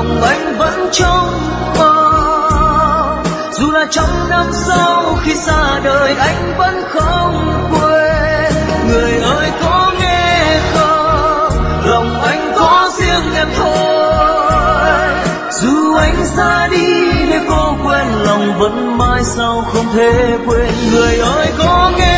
lòng anh vẫn trông mong. Dù là trong năm sau khi xa đời anh vẫn không quên. Người ơi có nghe không, lòng anh có riêng em thôi. Dù anh xa đi để cô quên, lòng vẫn mãi sau không thể quên. Người ơi có nghe